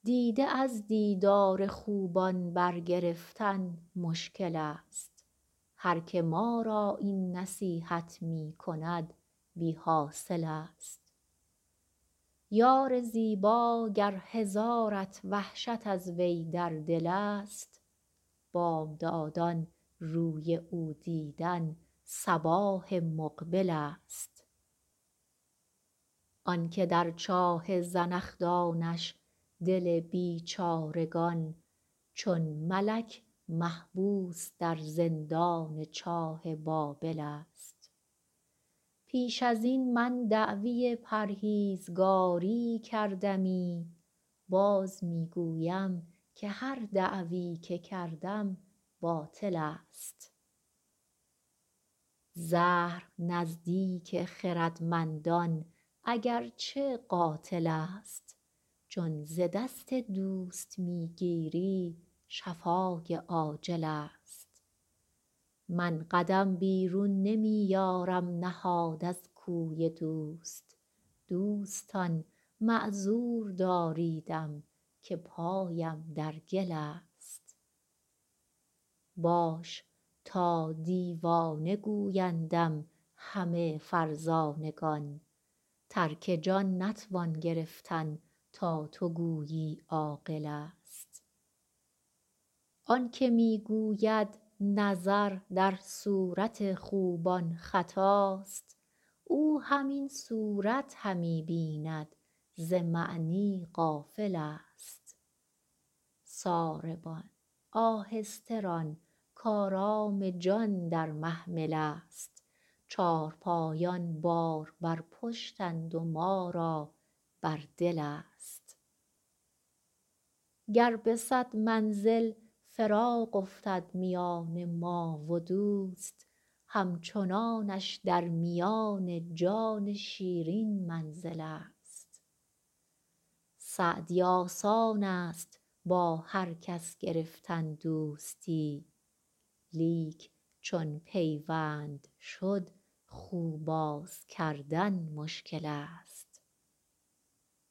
دیده از دیدار خوبان برگرفتن مشکل است. هر که ما را این نصیحت می کند بی حاصل است. یار زیبا گر هزارت وحشت از وی در دل است، بامدادان روی او دیدن صباح مقبل است. آن که در چاه زنخدانش دل بیچارگان، چون ملک محبوس در زندان چاه بابل است. پیش از این من دعوی پرهیزگاری کردمی، باز می گویم که هر دعوی که کردم باطل است. زهر نزدیک خردمندان اگر چه قاتل است، چون ز دست دوست می گیری شفای عاجل است. من قدم بیرون نمی یارم نهاد از کوی دوست، دوستان معذور داریدم که پایم در گل است. باش تا دیوانه گویندم همه فرزانگان، ترک جان نتوان گرفتن تا تو گویی عاقل است. آن که می گوید نظر در صورت خوبان خطاست، او همین صورت همی بیند ز معنی غافل است. ساربان آهسته ران کآرام جان در محمل است، چارپایان بار بر پشتند و ما را بر دل است. گر به صد منزل فراق افتد میان ما و دوست، همچنانش در میان جان شیرین منزل است. سعدی آسان است با هر کس گرفتن دوستی، لیک چون پیوند شد خو باز کردن مشکل است.